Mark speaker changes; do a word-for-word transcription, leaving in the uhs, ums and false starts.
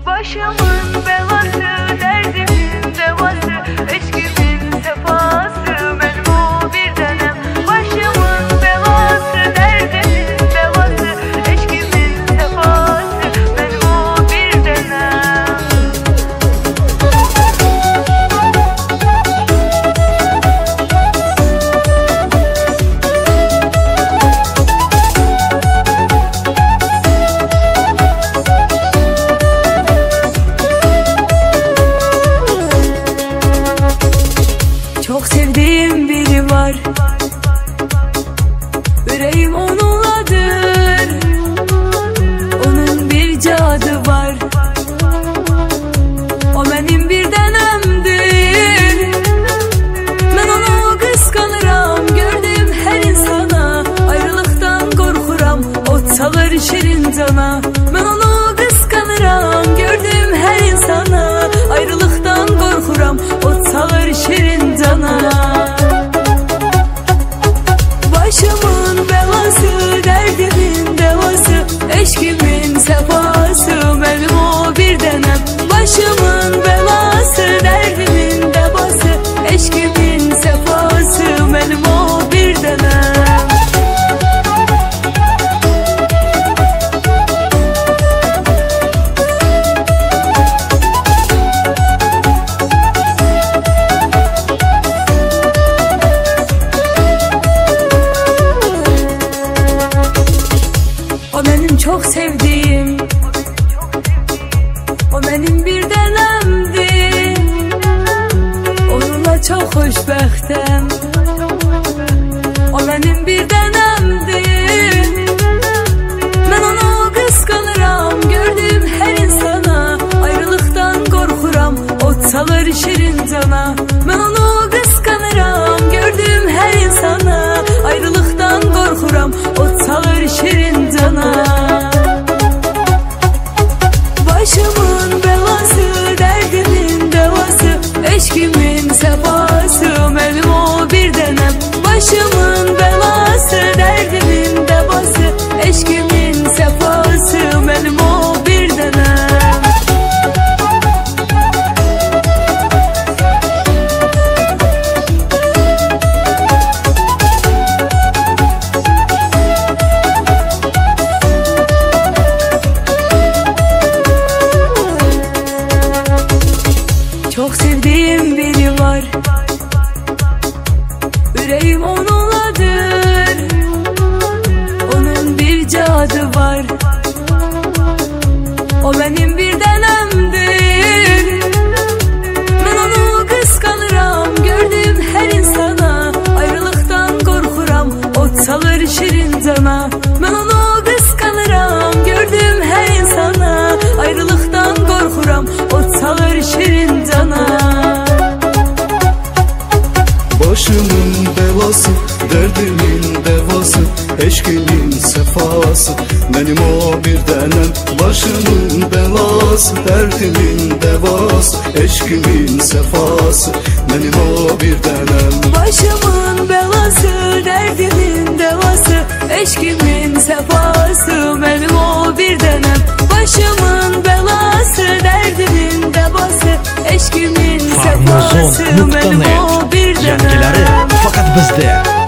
Speaker 1: Başımın belası, derdimin devası, eşkimin sefası, benim o bir tanem. Başımın belası, derdimin devası, eşkimin sefası, benim o bir tanem.
Speaker 2: Çok sevdiğim biri var, yüreğim onunladır. Onun bir cadı var, o benim bir denemdir. Ben onu kıskanıram, gördüm her insana. Ayrılıktan korkuram, ot salır şirin cana. Ben onu kıskanıram, gördüm her insana. Ayrılıktan korkuram, ot salır şirin cana. Başımın belası, derdimin devası, eşkimin sefası, benim o bir denem. Başımın belası, derdimin devası, eşkimin sefası, benim o bir denem. O benim çok sevdiğim, o benim bir denemdi. Onunla çok hoşbəxtəm, o benim bir denemdi. Ben onu kıskanıram, gördüm her insana. Ayrılıktan korkuram, ot salır şirin cana. Ben onu kıskanıram, gördüm her insana. Ayrılıktan korkuram, ot salır şirin cana. Başımın belası, derdimin devası, eşkimin sefası, benim o bir denem. Başımın belası, derdimin devası, eşkimin sefası, benim o bir denem. Çok sevdiğim biri var, yüreğim onunladır. Onun bir cadı var, o benim bir denemdir. Ben onu kıskanıram, gördüm her insana. Ayrılıktan korkuram, ot salır şirin cana. Ben onu kıskanıram, gördüm her insana. Ayrılıktan korkuram, ot salır şirin cana.
Speaker 3: Başımın belası, derdimin devası, eşkimin sefası, benim o bir denem. Başımın belası, derdimin devası, eşkimin sefası, benim o bir denem.
Speaker 2: Başımın belası, derdimin devası, eşkimin sefası, benim o bir denem. Başımın belası, derdimin devası, eşkimin sefası, benim o bir denem.
Speaker 4: Yangileri fakat bizde.